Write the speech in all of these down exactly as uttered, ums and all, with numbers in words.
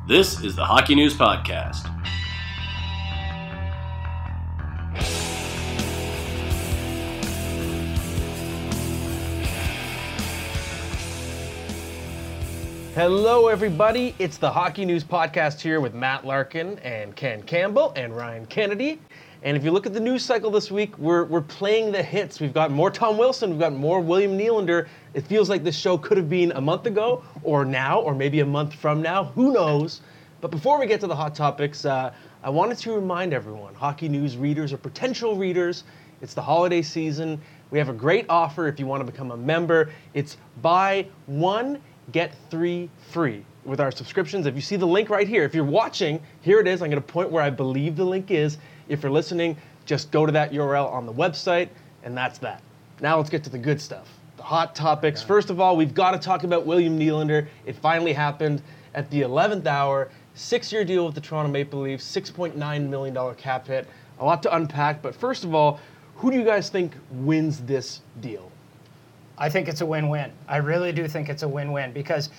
This is the Hockey News Podcast. Hello, everybody. It's the Hockey News Podcast here with Matt Larkin and Ken Campbell and Ryan Kennedy. And if you look at the news cycle this week, we're we're playing the hits. We've got more Tom Wilson. We've got more William Nylander. It feels like this show could have been a month ago, or now, or maybe a month from now. Who knows? But before we get to the hot topics, uh, I wanted to remind everyone, Hockey News readers or potential readers, it's the holiday season. We have a great offer if you want to become a member. It's buy one, get three free with our subscriptions. If you see the link right here, if you're watching, here it is. I'm going to point where I believe the link is. If you're listening, just go to that U R L on the website, and that's that. Now let's get to the good stuff, the hot topics. First of all, we've got to talk about William Nylander. It finally happened at the eleventh hour. Six-year deal with the Toronto Maple Leafs, six point nine million dollars cap hit. A lot to unpack, but first of all, who do you guys think wins this deal? I think it's a win-win. I really do think it's a win-win because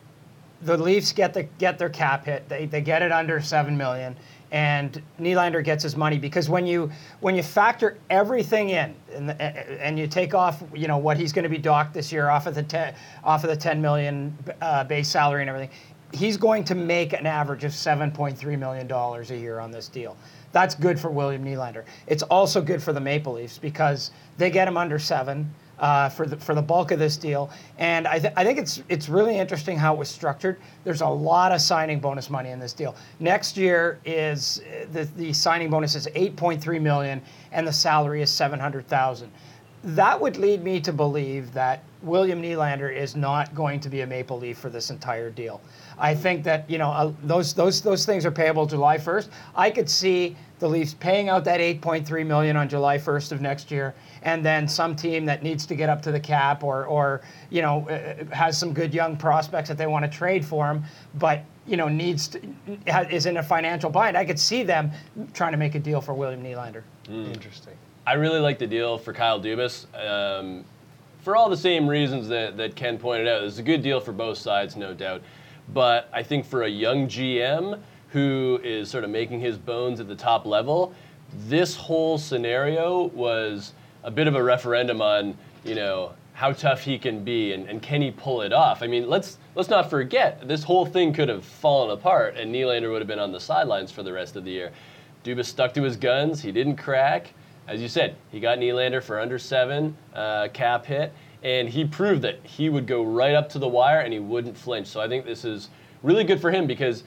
the Leafs get the get their cap hit. They they get it under seven million dollars, and Nylander gets his money because when you when you factor everything in and the, and you take off, you know, what he's going to be docked this year off of the ten, off of the ten million uh, base salary and everything, he's going to make an average of seven point three million dollars a year on this deal. That's good for William Nylander. It's also good for the Maple Leafs because they get him under seven. Uh, for the for the bulk of this deal, and I, th- I think it's it's really interesting how it was structured. There's a lot of signing bonus money in this deal. Next year is the the signing bonus is eight point three million, and the salary is seven hundred thousand. That would lead me to believe that William Nylander is not going to be a Maple Leaf for this entire deal. I think that, you know, uh, those those those things are payable July first. I could see the Leafs paying out that eight point three million dollars on July first of next year, and then some team that needs to get up to the cap or or you know uh, has some good young prospects that they want to trade for him, but you know needs to, is in a financial bind. I could see them trying to make a deal for William Nylander. Mm. Interesting. I really like the deal for Kyle Dubas. Um, for all the same reasons that, that Ken pointed out. It's a good deal for both sides, no doubt. But I think for a young G M who is sort of making his bones at the top level, this whole scenario was a bit of a referendum on, you know, how tough he can be and, and can he pull it off. I mean, let's let's not forget, this whole thing could have fallen apart and Nylander would have been on the sidelines for the rest of the year. Dubas stuck to his guns. He didn't crack. As you said, he got Nylander for under seven uh, cap hit, and he proved that he would go right up to the wire and he wouldn't flinch. So I think this is really good for him because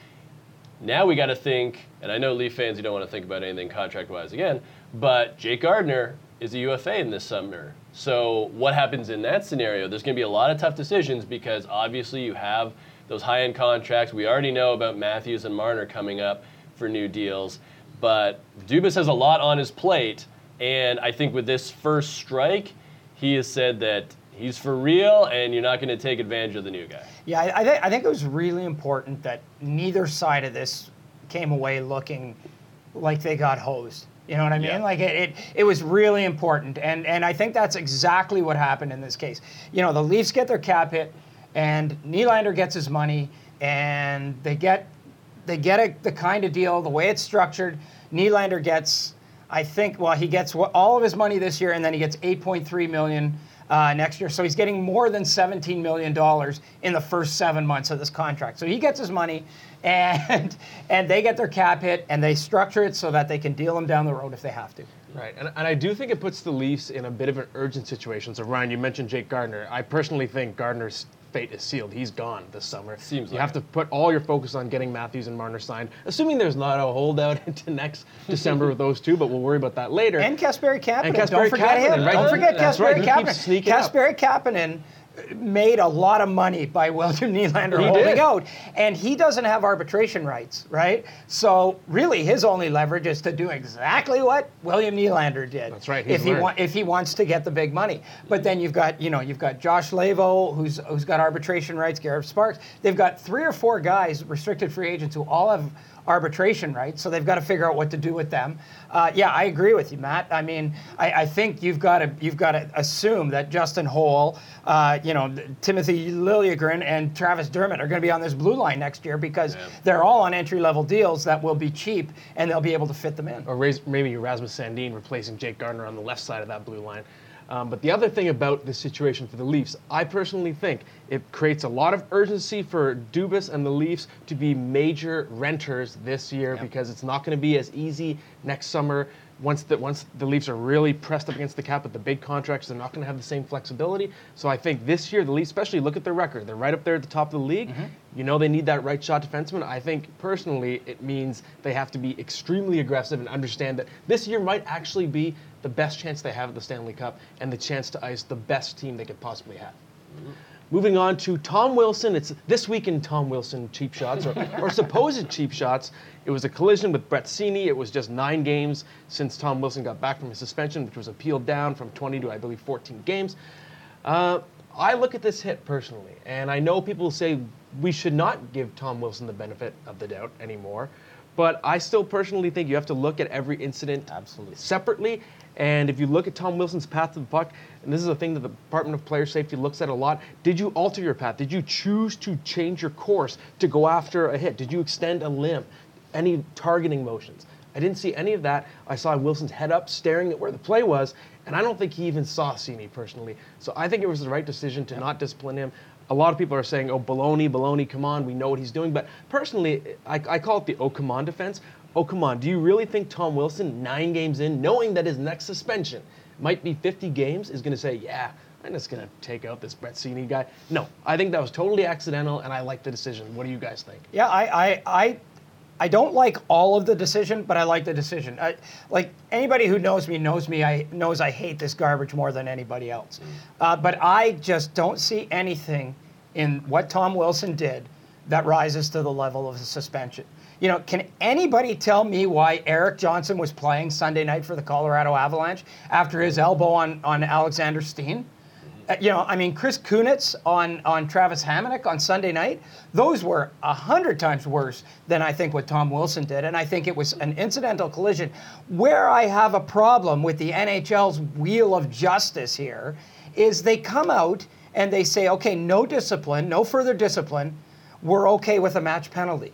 now we got to think, and I know Leaf fans, you don't want to think about anything contract-wise again, but Jake Gardiner is a U F A in this summer. So what happens in that scenario? There's going to be a lot of tough decisions because obviously you have those high-end contracts. We already know about Matthews and Marner coming up for new deals, but Dubas has a lot on his plate. And I think with this first strike, he has said that he's for real and you're not going to take advantage of the new guy. Yeah, I, I, th- I think it was really important that neither side of this came away looking like they got hosed. You know what I mean? Yeah. Like it, it, it was really important. And, and I think that's exactly what happened in this case. You know, the Leafs get their cap hit and Nylander gets his money and they get they get a, the kind of deal, the way it's structured. Nylander gets... I think, well, he gets all of his money this year, and then he gets eight point three million dollars uh, next year. So he's getting more than seventeen million dollars in the first seven months of this contract. So he gets his money, and and they get their cap hit, and they structure it so that they can deal him down the road if they have to. Right, and, and I do think it puts the Leafs in a bit of an urgent situation. So, Ryan, you mentioned Jake Gardiner. I personally think Gardiner's fate is sealed. He's gone this summer. Seems you like have it. to put all your focus on getting Matthews and Marner signed, assuming there's not a holdout into next December with those two, but we'll worry about that later. And Kasperi Kapanen. And Kasperi Don't forget Kapanen, him. right? Don't forget That's Kasperi right, he Kapanen. keeps sneaking up. Kasperi Kapanen made a lot of money by William Nylander He holding did. out, and he doesn't have arbitration rights, right? So really, his only leverage is to do exactly what William Nylander did. That's right, he's If he learned. wa- if he wants to get the big money, but then you've got you know you've got Josh Lavo, who's who's got arbitration rights, Garrett Sparks. They've got three or four guys, restricted free agents, who all have arbitration rights, so they've got to figure out what to do with them. Uh, yeah, I agree with you, Matt. I mean, I, I think you've got to you've got to assume that Justin Holl, uh, you know, Timothy Liljegren and Travis Dermott are going to be on this blue line next year because Yeah. they're all on entry-level deals that will be cheap and they'll be able to fit them in. Or raise, maybe Rasmus Sandin replacing Jake Gardiner on the left side of that blue line. Um, but the other thing about this situation for the Leafs, I personally think it creates a lot of urgency for Dubas and the Leafs to be major renters this year Yep. because it's not going to be as easy next summer. Once the, once the Leafs are really pressed up against the cap with the big contracts, they're not going to have the same flexibility. So I think this year, the Leafs, especially look at their record. They're right up there at the top of the league. Mm-hmm. You know they need that right shot defenseman. I think personally it means they have to be extremely aggressive and understand that this year might actually be the best chance they have at the Stanley Cup and the chance to ice the best team they could possibly have. Mm-hmm. Moving on to Tom Wilson. It's this week in Tom Wilson cheap shots or, or supposed cheap shots. It was a collision with Brett Seney. It was just nine games since Tom Wilson got back from his suspension, which was appealed down from twenty to, I believe, fourteen games. Uh, I look at this hit personally, and I know people say we should not give Tom Wilson the benefit of the doubt anymore, but I still personally think you have to look at every incident Absolutely. separately. And if you look at Tom Wilson's path to the puck, and this is a thing that the Department of Player Safety looks at a lot, did you alter your path? Did you choose to change your course to go after a hit? Did you extend a limb? Any targeting motions? I didn't see any of that. I saw Wilson's head up, staring at where the play was, and I don't think he even saw Seney personally. So I think it was the right decision to not discipline him. A lot of people are saying, oh, baloney, baloney, come on, we know what he's doing. But personally, I, I call it the oh, come on defense. Oh, come on, do you really think Tom Wilson, nine games in, knowing that his next suspension might be fifty games, is going to say, yeah, I'm just going to take out this Brett Seney guy? No, I think that was totally accidental, and I like the decision. What do you guys think? Yeah, I, I, I, I don't like all of the decision, but I like the decision. I, like anybody who knows me knows me. I knows I hate this garbage more than anybody else. Uh, but I just don't see anything in what Tom Wilson did that rises to the level of a suspension. You know, can anybody tell me why Eric Johnson was playing Sunday night for the Colorado Avalanche after his elbow on, on Alexander Steen? Uh, you know, I mean, Chris Kunitz on, on Travis Hamonic on Sunday night, those were a hundred times worse than I think what Tom Wilson did. And I think it was an incidental collision. Where I have a problem with the N H L's wheel of justice here is they come out and they say, okay, no discipline, no further discipline, we're okay with a match penalty.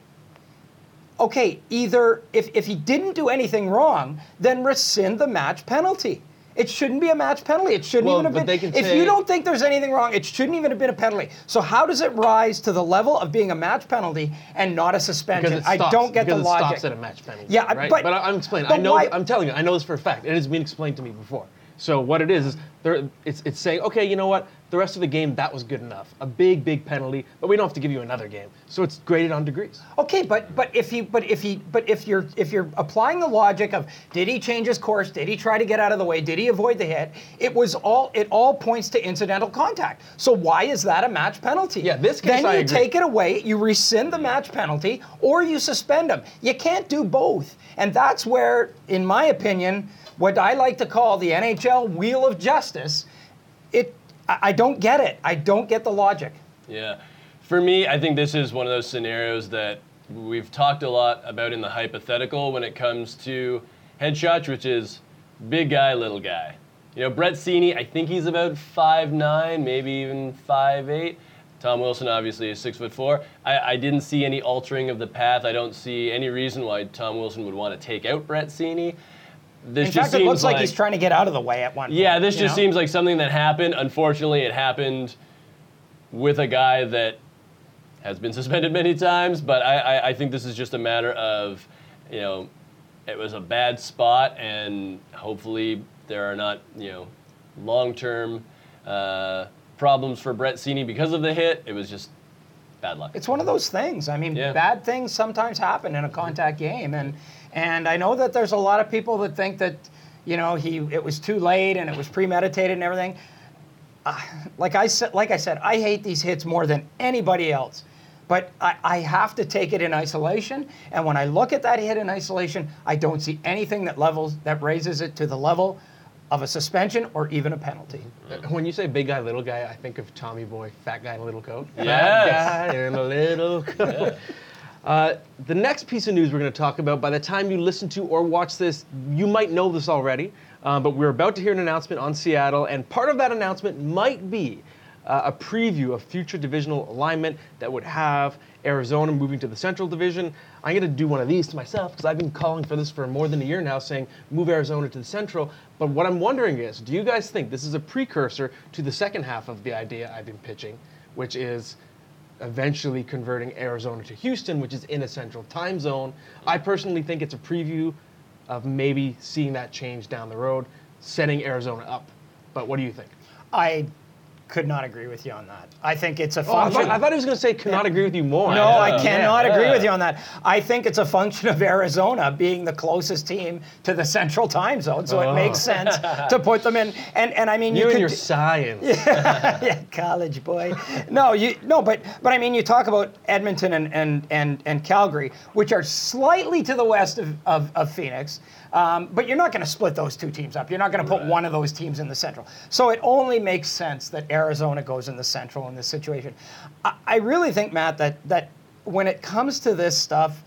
Okay, either if, if he didn't do anything wrong, then rescind the match penalty. It shouldn't be a match penalty. It shouldn't Well, even have but been. they can If say- you don't think there's anything wrong, it shouldn't even have been a penalty. So how does it rise to the level of being a match penalty and not a suspension? Because it stops, I don't get because the it logic. stops at a match penalty. Yeah, right? but- but I- I'm explaining. but I know. why- I'm telling you. I know this for a fact. It has been explained to me before. So what it is is there. It's it's saying, okay, you know what? The rest of the game that was good enough. A big big penalty, but we don't have to give you another game. So it's graded on degrees. Okay, but but if he but if he but if you're if you're applying the logic of did he change his course? Did he try to get out of the way? Did he avoid the hit? It was all it all points to incidental contact. So why is that a match penalty? Yeah, this case Then I you agree. take it away, you rescind the match penalty, or you suspend him. You can't do both. And that's where, in my opinion, what I like to call the N H L wheel of justice, it I, I don't get it. I don't get the logic. Yeah. For me, I think this is one of those scenarios that we've talked a lot about in the hypothetical when it comes to headshots, which is big guy, little guy. You know, Brett Seney, I think he's about five nine, maybe even five eight. Tom Wilson obviously is six foot four. I, I didn't see any altering of the path. I don't see any reason why Tom Wilson would want to take out Brett Seney. This In just fact, it seems looks like, he's trying to get out of the way at one point. Yeah, this you just know? seems like something that happened. Unfortunately, it happened with a guy that has been suspended many times, but I, I, I think this is just a matter of, you know, it was a bad spot, and hopefully there are not, you know, long-term uh, problems for Brett Seney because of the hit. It was just bad luck. It's one of those things. I mean, Yeah. bad things sometimes happen in a contact game, and and I know that there's a lot of people that think that, you know, he it was too late and it was premeditated and everything. Uh, like I said, like I said, I hate these hits more than anybody else. But I, I have to take it in isolation, and when I look at that hit in isolation, I don't see anything that levels that raises it to the level of a suspension or even a penalty. When you say big guy, little guy, I think of Tommy Boy, fat guy in a little coat. Yes. Fat guy in a little coat. Uh, the next piece of news we're going to talk about, by the time you listen to or watch this, you might know this already, uh, but we're about to hear an announcement on Seattle, and part of that announcement might be uh, a preview of future divisional alignment that would have Arizona moving to the Central Division. I'm going to do one of these to myself because I've been calling for this for more than a year now, saying move Arizona to the Central. But what I'm wondering is, do you guys think this is a precursor to the second half of the idea I've been pitching, which is eventually converting Arizona to Houston, which is in a Central time zone? I personally think it's a preview of maybe seeing that change down the road, setting Arizona up. But what do you think? I could not agree with you on that. I think it's a Oh, I, function. thought, I thought he was going to say could not agree with you more. No, I cannot Yeah. agree with you on that. I think it's a function of Arizona being the closest team to the Central Time Zone, so Oh. it makes sense to put them in. And and I mean, You you, and could, your science. yeah, college boy. No, you no, but but I mean, you talk about Edmonton and and and, and Calgary, which are slightly to the west of of, of Phoenix. Um, but you're not going to split those two teams up. You're not going to put Right. one of those teams in the Central. So it only makes sense that Arizona goes in the Central in this situation. I, I really think, Matt, that that when it comes to this stuff,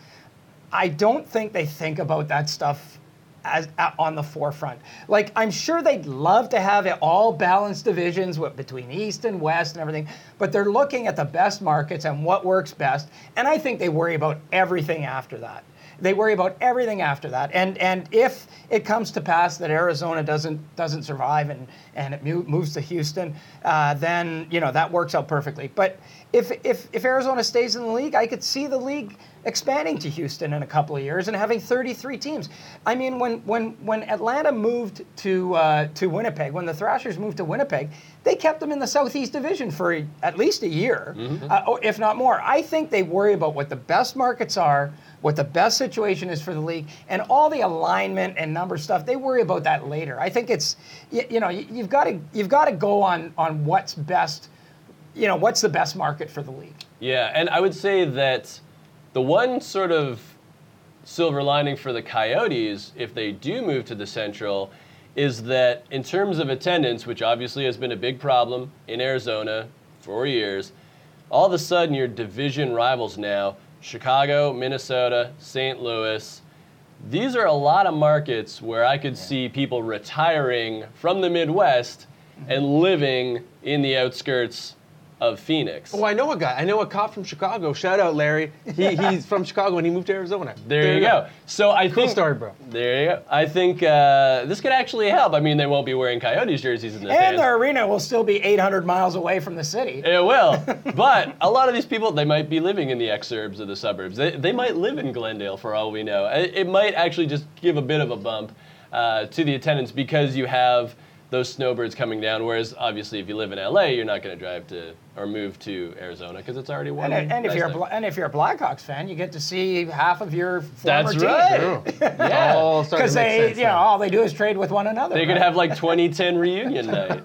I don't think they think about that stuff as uh, on the forefront. Like, I'm sure they'd love to have it all balanced divisions with, between East and West and everything, but they're looking at the best markets and what works best. And I think they worry about everything after that. They worry about everything after that, and and if it comes to pass that Arizona doesn't doesn't survive and and it mo- moves to Houston, uh, then you know that works out perfectly. But if if if Arizona stays in the league, I could see the league expanding to Houston in a couple of years and having thirty-three teams. I mean, when when when Atlanta moved to uh, to Winnipeg, when the Thrashers moved to Winnipeg, they kept them in the Southeast Division for a, at least a year, Mm-hmm. uh, or if not more. I think they worry about what the best markets are, what the best situation is for the league, and all the alignment and number stuff. They worry about that later. I think it's you, you know you, you've got to you've got to go on on what's best. You know what's the best market for the league. Yeah, and I would say that the one sort of silver lining for the Coyotes, if they do move to the Central, is that in terms of attendance, which obviously has been a big problem in Arizona for years, all of a sudden your division rivals now, Chicago, Minnesota, Saint Louis, these are a lot of markets where I could see people retiring from the Midwest and living in the outskirts of Phoenix. Oh, I know a guy. I know a cop from Chicago. Shout out, Larry. He, he's from Chicago and he moved to Arizona. There, you go. So I Cool think story, bro. There you go. I think uh, this could actually help. I mean, they won't be wearing Coyotes jerseys in the And stands. their arena will still be eight hundred miles away from the city. It will. But a lot of these people, they might be living in the exurbs of the suburbs. They, they might live in Glendale for all we know. It, it might actually just give a bit of a bump uh, to the attendance because you have those snowbirds coming down, whereas obviously if you live in L A, you're not going to drive to or move to Arizona because it's already warm. And, and if nice you're a, there. Bla- and if you're a Blackhawks fan, you get to see half of your former That's team. right. Yeah. All starting Because to make they, sense you know, now. all they do is trade with one another. They could right? have like twenty ten reunion night.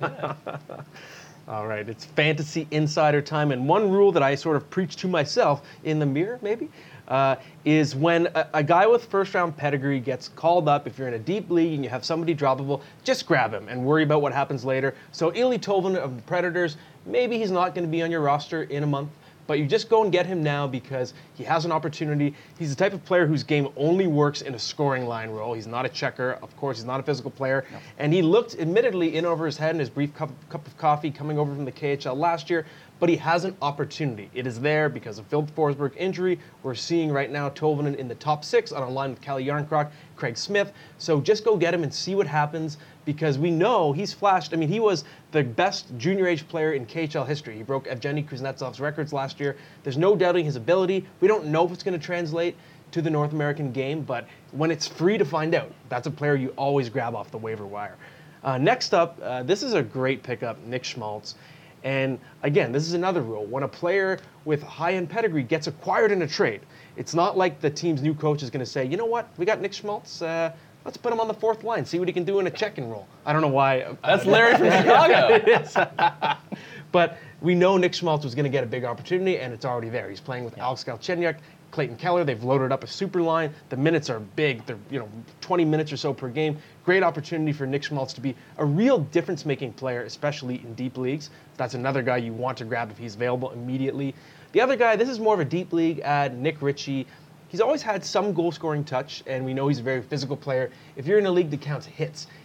All right, it's fantasy insider time, and one rule that I sort of preach to myself in the mirror, maybe, uh, is when a, a guy with first-round pedigree gets called up, if you're in a deep league and you have somebody droppable, just grab him and worry about what happens later. So Ilya Tolvanen of the Predators, maybe he's not going to be on your roster in a month, but you just go and get him now because he has an opportunity. He's the type of player whose game only works in a scoring line role. He's not a checker. Of course, he's not a physical player. No. And he looked, admittedly, in over his head in his brief cup, cup of coffee coming over from the K H L last year, but he has an opportunity. It is there because of Phil Forsberg injury. We're seeing right now Tolvanen in the top six on a line with Kalle Jarnkrok, Craig Smith. So just go get him and see what happens because we know he's flashed. I mean, he was the best junior age player in K H L history. He broke Evgeny Kuznetsov's records last year. There's no doubting his ability. We don't know if it's going to translate to the North American game, but when it's free to find out, that's a player you always grab off the waiver wire. Uh, next up, uh, this is a great pickup, Nick Schmaltz. And again, this is another rule. When a player with high-end pedigree gets acquired in a trade, it's not like the team's new coach is going to say, you know what, we got Nick Schmaltz, uh, let's put him on the fourth line, see what he can do in a check-in role. I don't know why. That's Larry from Chicago. But we know Nick Schmaltz was going to get a big opportunity, and it's already there. He's playing with Alex Galchenyuk, Clayton Keller. They've loaded up a super line. The minutes are big. They're, you know, twenty minutes or so per game. Great opportunity for Nick Schmaltz to be a real difference-making player, especially in deep leagues. That's another guy you want to grab if he's available immediately. The other guy, this is more of a deep league ad, Nick Ritchie. He's always had some goal-scoring touch, and we know he's a very physical player. If you're in a league that counts hits,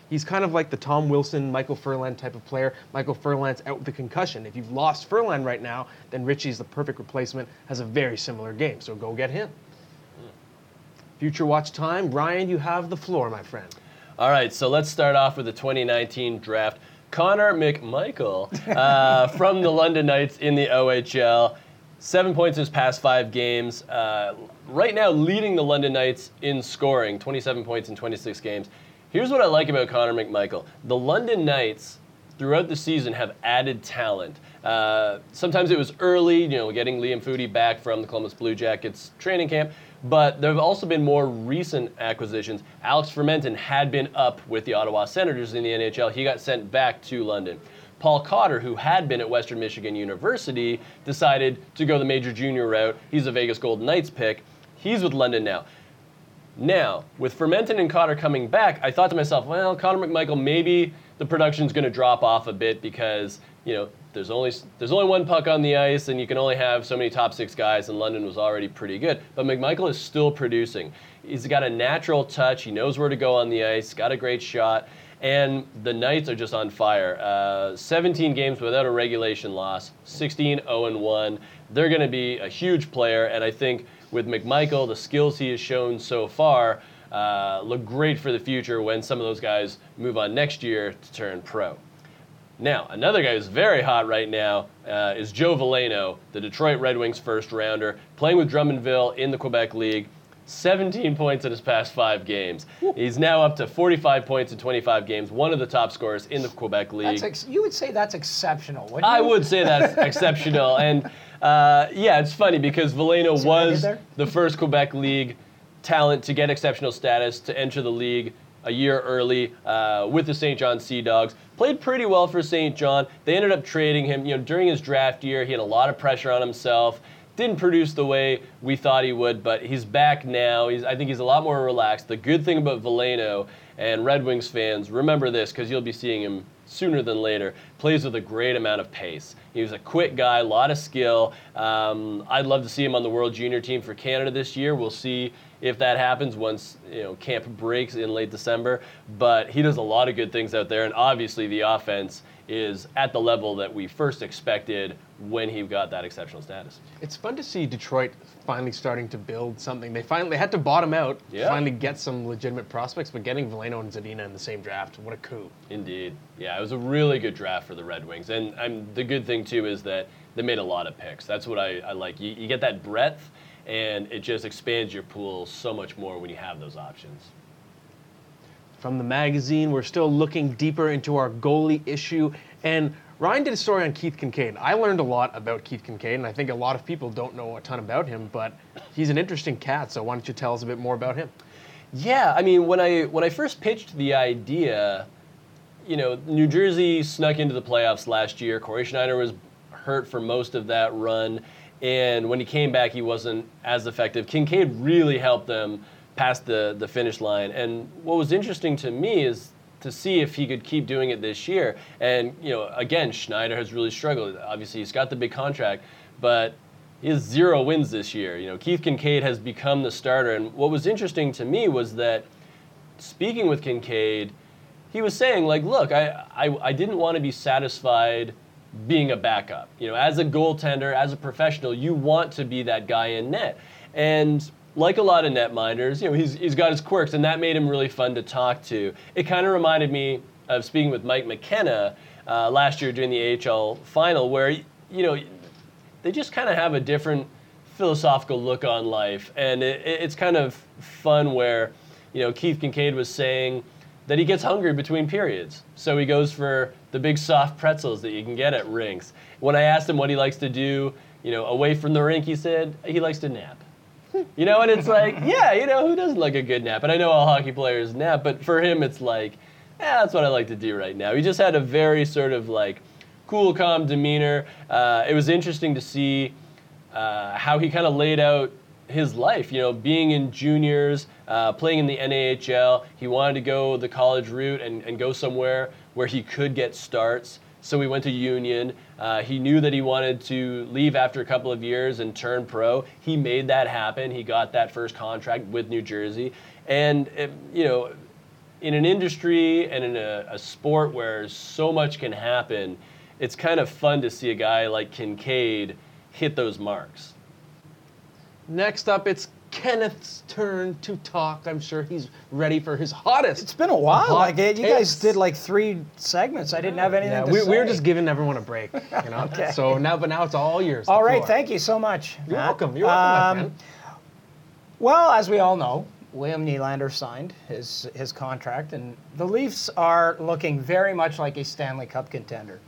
he's kind of like the Tom Wilson, Michael Furlan type of player. Michael Furlan's out with a concussion. If you've lost Furlan right now, then Ritchie's the perfect replacement, has a very similar game, so go get him. Mm. Future Watch time. Ryan, you have the floor, my friend. All right, so let's start off with the twenty nineteen draft. Connor McMichael uh, from the London Knights in the O H L. Seven points in his past five games. Uh, right now, leading the London Knights in scoring, twenty-seven points in twenty-six games. Here's what I like about Connor McMichael. The London Knights, throughout the season, have added talent. Uh, sometimes it was early, you know, getting Liam Foudy back from the Columbus Blue Jackets training camp, but there have also been more recent acquisitions. Alex Fermenton had been up with the Ottawa Senators in the N H L. He got sent back to London. Paul Cotter, who had been at Western Michigan University, decided to go the major junior route. He's a Vegas Golden Knights pick. He's with London now. Now, with Fermenton and Cotter coming back, I thought to myself, well, Connor McMichael, maybe the production's going to drop off a bit because, you know, there's only there's only one puck on the ice and you can only have so many top six guys, and London was already pretty good. But McMichael is still producing. He's got a natural touch. He knows where to go on the ice, got a great shot. And the Knights are just on fire. Uh, seventeen games without a regulation loss, sixteen oh and one. They're going to be a huge player, and I think with McMichael, the skills he has shown so far uh, look great for the future when some of those guys move on next year to turn pro. Now, another guy who's very hot right now uh, is Joe Veleno, the Detroit Red Wings first rounder, playing with Drummondville in the Quebec League. seventeen points in his past five games. He's now up to forty-five points in twenty-five games, one of the top scorers in the Quebec League. That's ex- you would say that's exceptional, wouldn't I you? would say that's exceptional. And uh, yeah, it's funny because Veleno See what I did was there? the first Quebec League talent to get exceptional status, to enter the league a year early uh, with the Saint John Sea Dogs. Played pretty well for Saint John. They ended up trading him. You know, during his draft year, he had a lot of pressure on himself. Didn't produce the way we thought he would, but he's back now. He's, I think he's a lot more relaxed. The good thing about Veleno, and Red Wings fans, remember this because you'll be seeing him sooner than later, plays with a great amount of pace. He was a quick guy, a lot of skill. Um, I'd love to see him on the World Junior team for Canada this year. We'll see if that happens once, you know, camp breaks in late December. But he does a lot of good things out there, and obviously the offense is at the level that we first expected when he got that exceptional status. It's fun to see Detroit finally starting to build something. They finally they had to bottom out, Yeah. finally get some legitimate prospects, but getting Veleno and Zadina in the same draft, what a coup. Indeed. Yeah, it was a really good draft for the Red Wings. And um, the good thing, too, is that they made a lot of picks. That's what I, I like. You, you get that breadth, and it just expands your pool so much more when you have those options. From the magazine, we're still looking deeper into our goalie issue. And Ryan did a story on Keith Kincaid. I learned a lot about Keith Kincaid, and I think a lot of people don't know a ton about him, but he's an interesting cat, so why don't you tell us a bit more about him? Yeah, I mean, when I when I first pitched the idea, you know, New Jersey snuck into the playoffs last year. Corey Schneider was hurt for most of that run, and when he came back, he wasn't as effective. Kincaid really helped them past the, the finish line. And what was interesting to me is to see if he could keep doing it this year. And, you know, again, Schneider has really struggled. Obviously, he's got the big contract, but he has zero wins this year. You know, Keith Kincaid has become the starter. And what was interesting to me was that speaking with Kincaid, he was saying, like, look, I, I, I didn't want to be satisfied being a backup. You know, as a goaltender, as a professional, you want to be that guy in net. And like a lot of netminders, you know, he's he's got his quirks, and that made him really fun to talk to. It kind of reminded me of speaking with Mike McKenna uh, last year during the A H L final, where, you know, they just kind of have a different philosophical look on life, and it, it's kind of fun where, you know, Keith Kincaid was saying that he gets hungry between periods, so he goes for the big soft pretzels that you can get at rinks. When I asked him what he likes to do, you know, away from the rink, he said he likes to nap. You know, and it's like, yeah, you know, who doesn't like a good nap? And I know all hockey players nap, but for him, it's like, yeah, that's what I like to do right now. He just had a very sort of like cool, calm demeanor. Uh, it was interesting to see uh, how he kind of laid out his life, you know, being in juniors, uh, playing in the N A H L. He wanted to go the college route and, and go somewhere where he could get starts. So he went to Union. Uh, he knew that he wanted to leave after a couple of years and turn pro. He made that happen. He got that first contract with New Jersey. And, it, you know, in an industry and in a, a sport where so much can happen, it's kind of fun to see a guy like Kinkaid hit those marks. Next up, it's Kenneth's turn to talk. I'm sure he's ready for his hottest. It's been a while. hot Like it, you guys takes. did like three segments. I didn't have anything Yeah, to we, say. we were just giving everyone a break, you know. Okay. So now, but now it's all yours. All the right, floor. thank you so much. You're Matt. welcome. You're welcome, my Um, friend. Well, as we all know, William Nylander signed his his contract, and the Leafs are looking very much like a Stanley Cup contender.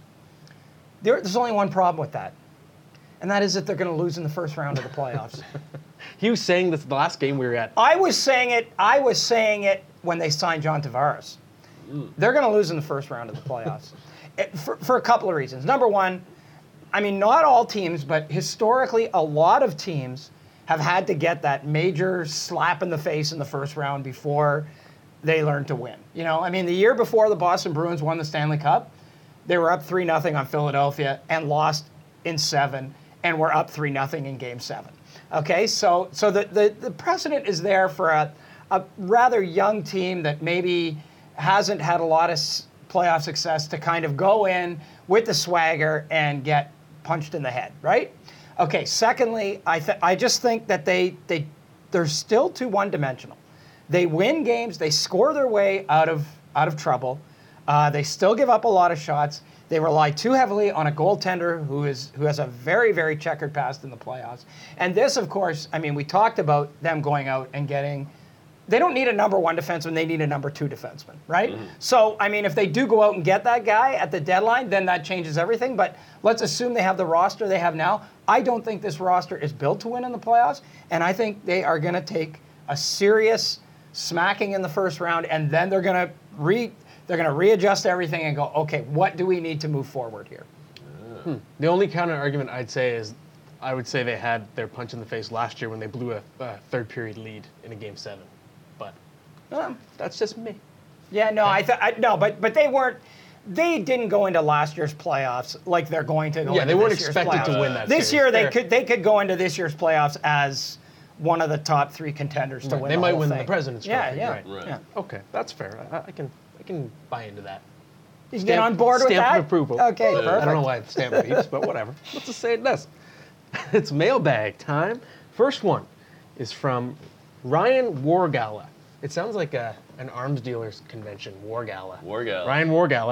There, there's only one problem with that, and that is that they're going to lose in the first round of the playoffs. He was saying this the last game we were at. I was saying it. I was saying it when they signed John Tavares. They're going to lose in the first round of the playoffs It- for, for a couple of reasons. Number one, I mean, not all teams, but historically, a lot of teams have had to get that major slap in the face in the first round before they learn to win. You know, I mean, the year before the Boston Bruins won the Stanley Cup, they were up three nothing on Philadelphia and lost in seven, and were up three nothing in Game Seven. Okay, so so the the, the precedent is there for a, a rather young team that maybe hasn't had a lot of s- playoff success to kind of go in with the swagger and get punched in the head, right? Okay. Secondly, I th- I just think that they they they're still too one-dimensional. They win games, they score their way out of out of trouble. Uh, they still give up a lot of shots. They rely too heavily on a goaltender who is who has a very, very checkered past in the playoffs. And this, of course, I mean, we talked about them going out and getting. They don't need a number one defenseman. They need a number two defenseman, right? Mm-hmm. So, I mean, if they do go out and get that guy at the deadline, then that changes everything. But let's assume they have the roster they have now. I don't think this roster is built to win in the playoffs, and I think they are going to take a serious smacking in the first round, and then they're going to re. They're going to readjust everything and go, okay, what do we need to move forward here? Hmm. The only counter argument I'd say is, I would say they had their punch in the face last year when they blew a, a third period lead in a game seven, but Um, that's just me. yeah, no, I, th- I no, but but they weren't. They didn't go into last year's playoffs like they're going to go. Yeah, into they weren't this year's expected to playoffs. win that This series. year, they Fair. could they could go into this year's playoffs as one of the top three contenders to Right, win. they the might whole win the thing. President's Yeah, Trophy, yeah, right. Right. yeah. Okay, that's fair. I, I can I can buy into that. You can Stamp- get on board with stamp that. of approval. Okay, Yeah. perfect. I don't know why it's stamp beeps, but whatever. Let's just say it does. It's mailbag time. First one is from Ryan Wargala. It sounds like a, an arms dealer's convention, Wargala. Wargala. Ryan Wargala.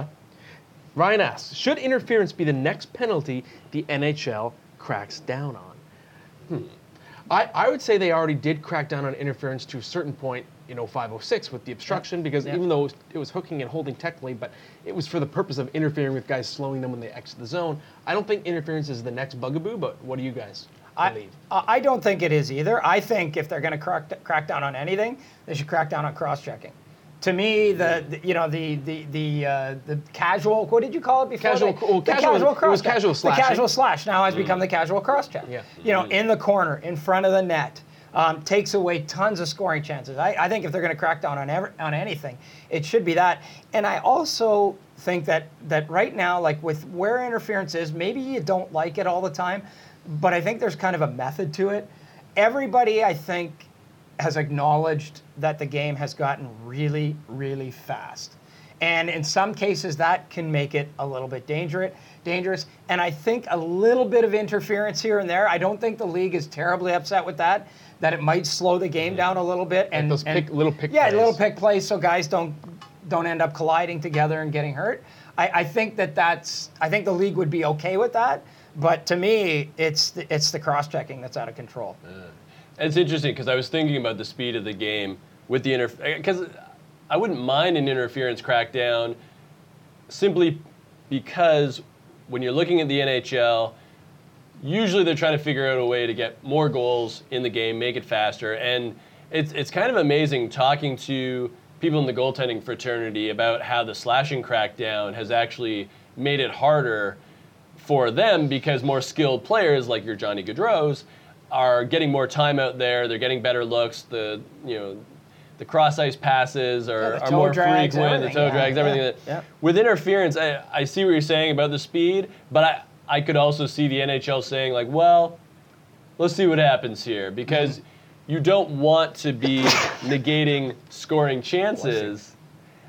Ryan asks, should interference be the next penalty the N H L cracks down on? Hmm. I, I would say they already did crack down on interference to a certain point in oh five oh six with the obstruction, because Yeah. even though it was, it was hooking and holding technically, but it was for the purpose of interfering with guys, slowing them when they exit the zone. I don't think interference is the next bugaboo, but what do you guys I, believe? I don't think it is either. I think if they're going to crack, crack down on anything, they should crack down on cross-checking. To me, the, the you know the the the uh, the casual, what did you call it before? Casual- They- well, the casual- casual it was cross check. casual The slashing. casual slash now has become the casual cross check. Yeah. You know, in the corner, in front of the net, um, takes away tons of scoring chances. I, I think if they're going to crack down on ever, on anything, it should be that. And I also think that that right now, like with where interference is, maybe you don't like it all the time, but I think there's kind of a method to it. Everybody, I think, has acknowledged that the game has gotten really, really fast. And in some cases, that can make it a little bit dangerous. dangerous. And I think a little bit of interference here and there, I don't think the league is terribly upset with that, that it might slow the game down a little bit. And those and- pick- little pick Yeah, plays. little pick plays so guys don't don't end up colliding together and getting hurt. I, I think that that's, I think the league would be okay with that. But to me, it's the, it's the cross-checking that's out of control. It's interesting because I was thinking about the speed of the game with the interference, because I wouldn't mind an interference crackdown simply because when you're looking at the N H L, usually they're trying to figure out a way to get more goals in the game, make it faster. And it's it's kind of amazing talking to people in the goaltending fraternity about how the slashing crackdown has actually made it harder for them because more skilled players like your Johnny Gaudreau's are getting more time out there. They're getting better looks. The you know the cross ice passes are, Yeah, the are toe more drags, frequent. The everything, toe yeah, drags, yeah, everything. That, yeah. With interference, I, I see what you're saying about the speed, but I I could also see the N H L saying like, well, let's see what happens here because you don't want to be negating scoring chances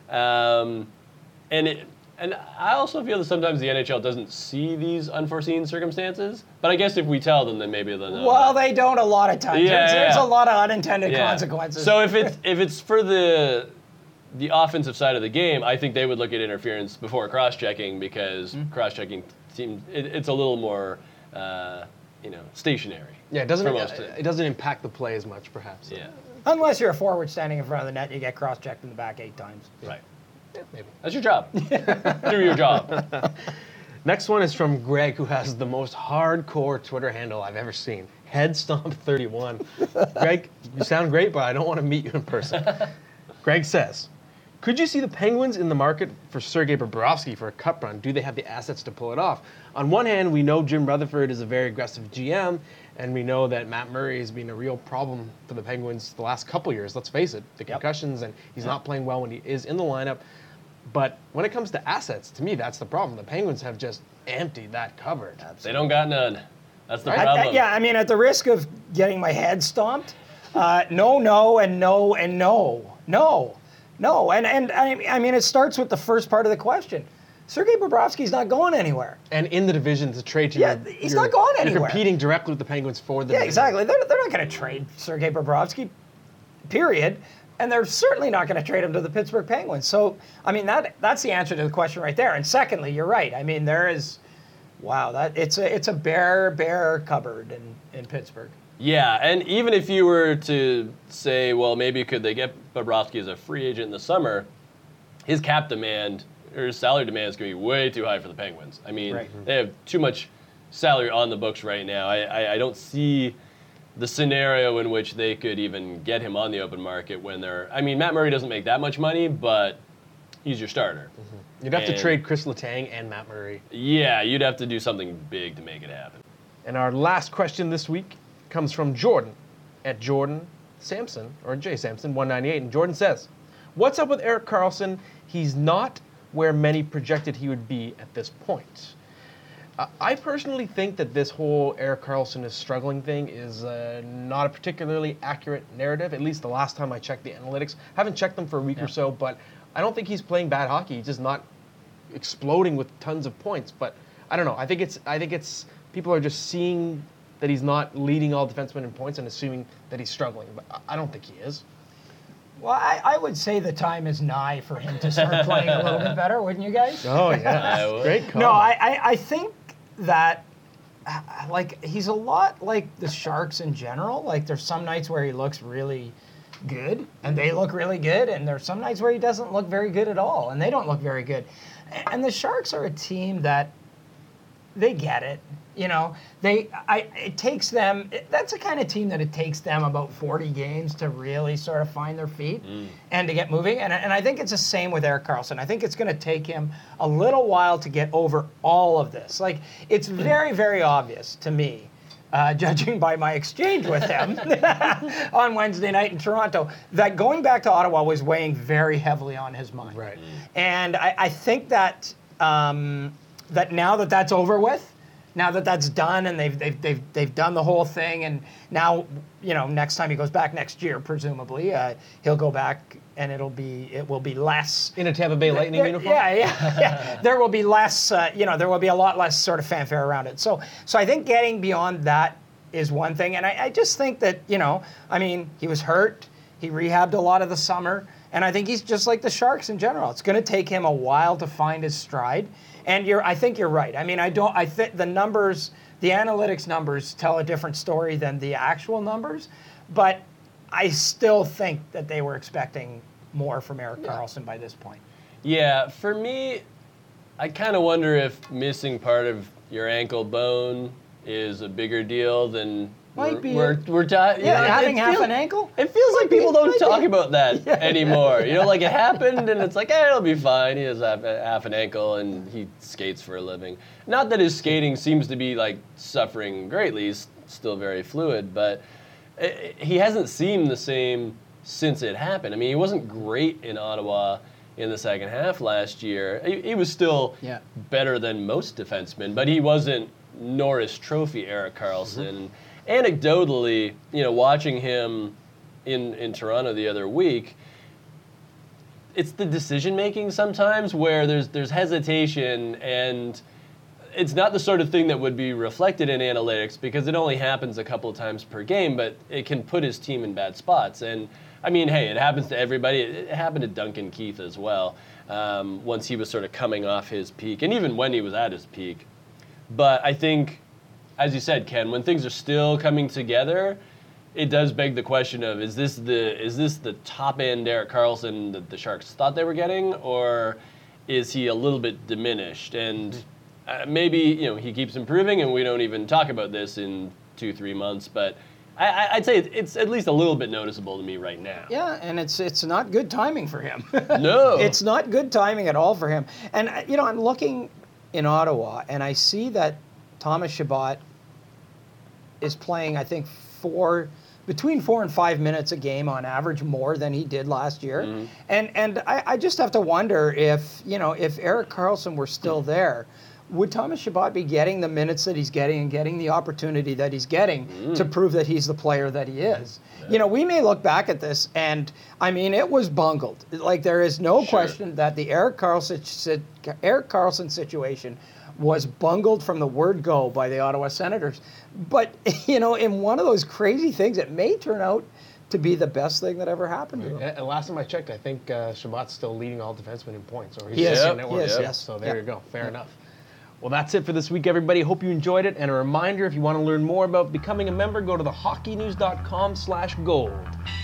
Um, and it, and I also feel that sometimes the N H L doesn't see these unforeseen circumstances. But I guess if we tell them, then maybe they'll know. Well, but, they don't a lot of times. Yeah, there's, yeah, there's yeah. a lot of unintended Yeah. consequences. So if it's if it's for the the offensive side of the game, I think they would look at interference before cross-checking because Mm-hmm. cross-checking seems it, it's a little more uh, you know stationary. Yeah, it doesn't for most it doesn't impact the play as much, perhaps. Yeah, Unless you're a forward standing in front of the net, you get cross-checked in the back eight times. right. Yeah, maybe. That's your job. Do your job. Next one is from Greg, who has the most hardcore Twitter handle I've ever seen. Headstomp thirty-one. Greg, you sound great, but I don't want to meet you in person. Greg says, could you see the Penguins in the market for Sergei Bobrovsky for a cup run? Do they have the assets to pull it off? On one hand, we know Jim Rutherford is a very aggressive G M, and we know that Matt Murray has been a real problem for the Penguins the last couple years. Let's face it, the Yep. concussions, and he's not playing well when he is in the lineup. But when it comes to assets, to me, that's the problem. The Penguins have just emptied that cupboard. They don't got none. That's the I- I- problem. yeah, I mean, at the risk of getting my head stomped, uh, no, no, and no, and no, no, no, and and I, I mean, it starts with the first part of the question. Sergei Bobrovsky's not going anywhere. And in the division to trade to Yeah, your, he's your- not going you're anywhere. competing directly with the Penguins for the Yeah, division. exactly. They're, they're not going to trade Sergei Bobrovsky, period. And they're certainly not going to trade him to the Pittsburgh Penguins. So, I mean, that that's the answer to the question right there. And secondly, you're right. I mean, there is, wow, that it's a it's a bare bare cupboard in, in Pittsburgh. Yeah, and even if you were to say, well, maybe could they get Bobrovsky as a free agent in the summer, his cap demand or his salary demand is going to be way too high for the Penguins. I mean, Right. they have too much salary on the books right now. I, I, I don't see the scenario in which they could even get him on the open market when they're. I mean, Matt Murray doesn't make that much money, but he's your starter. You'd have to And- trade Chris Letang and Matt Murray. Yeah, you'd have to do something big to make it happen. And our last question this week comes from Jordan at Jordan Sampson, or J Sampson one ninety-eight. And Jordan says, what's up with Erik Karlsson? He's not where many projected he would be at this point. Uh, I personally think that this whole Erik Karlsson is struggling thing is uh, not a particularly accurate narrative, at least the last time I checked the analytics. Haven't checked them for a week Yeah. or so, but I don't think he's playing bad hockey. He's just not exploding with tons of points. But I don't know. I think it's I think it's people are just seeing that he's not leading all defensemen in points and assuming that he's struggling. But I- I don't think he is. Well, I, I would say the time is nigh for him to start playing a little bit better, wouldn't you guys? Oh I yeah, would. great call. No, I, I, I think that, uh, like, he's a lot like the Sharks in general. Like, there's some nights where he looks really good, and they look really good, and there's some nights where he doesn't look very good at all, and they don't look very good. And the Sharks are a team that they get it. You know, they I it takes them. That's the kind of team that it takes them about forty games to really sort of find their feet and to get moving. And and I think it's the same with Erik Karlsson. I think it's going to take him a little while to get over all of this. Like, it's very very obvious to me, uh, judging by my exchange with him on Wednesday night in Toronto, that going back to Ottawa was weighing very heavily on his mind. Right. And I, I think that um, that now that that's over with, now that that's done and they've, they've, they've, they've done the whole thing, and now, you know, next time he goes back next year, presumably, uh, he'll go back and it'll be, it will be less. In a Tampa Bay Lightning There- uniform? Yeah, yeah, yeah. There will be less, uh, you know, there will be a lot less sort of fanfare around it. So, so I think getting beyond that is one thing. And I, I just think that, you know, I mean, he was hurt. He rehabbed a lot of the summer. And I think he's just like the Sharks in general. It's going to take him a while to find his stride. And you're, I think you're right. I mean, I don't, I think the numbers, the analytics numbers tell a different story than the actual numbers. But I still think that they were expecting more from Erik Karlsson by this point. Yeah, for me, I kind of wonder if missing part of your ankle bone is a bigger deal than Might we're, be we're, a- we're ta- Yeah, it having half feels- an ankle? It feels like people might don't be- talk about that Yeah. anymore. You know, like it happened and it's like, eh, it'll be fine. He has half, half an ankle and he skates for a living. Not that his skating seems to be like suffering greatly. He's still very fluid, but it, he hasn't seemed the same since it happened. I mean, he wasn't great in Ottawa in the second half last year. He, he was still Yeah. better than most defensemen, but he wasn't Norris Trophy Erik Karlsson. Anecdotally, you know, watching him in, in Toronto the other week, it's the decision making sometimes where there's there's hesitation, and it's not the sort of thing that would be reflected in analytics because it only happens a couple of times per game, but it can put his team in bad spots. And I mean, hey, it happens to everybody. It happened to Duncan Keith as well, um, once he was sort of coming off his peak, and even when he was at his peak. But I think, as you said, Ken, when things are still coming together, it does beg the question of, is this the is this the top end Erik Karlsson that the Sharks thought they were getting, or is he a little bit diminished? And uh, maybe, you know, he keeps improving, and we don't even talk about this in two, three months. But I, I'd say it's at least a little bit noticeable to me right now. Yeah, and it's it's not good timing for him. No, it's not good timing at all for him. And you know, I'm looking in Ottawa, and I see that Thomas Chabot is playing, I think, four. between four and five minutes a game on average, more than he did last year. Mm-hmm. And and I, I just have to wonder if, you know, if Erik Karlsson were still there, would Thomas Chabot be getting the minutes that he's getting and getting the opportunity that he's getting mm. to prove that he's the player that he is? Yeah. You know, we may look back at this and, I mean, it was bungled. Like, there is no sure. question that the Erik Karlsson, Erik Karlsson situation was bungled from the word go by the Ottawa Senators. But, you know, in one of those crazy things, it may turn out to be the best thing that ever happened to him. And last time I checked, I think uh, Chabot's still leading all defensemen in points. Or he's he is, yep. he is, yep. yes. So there yep. you go. Fair yep. enough. Well, that's it for this week, everybody. Hope you enjoyed it. And a reminder, if you want to learn more about becoming a member, go to the hockey news dot com slash gold.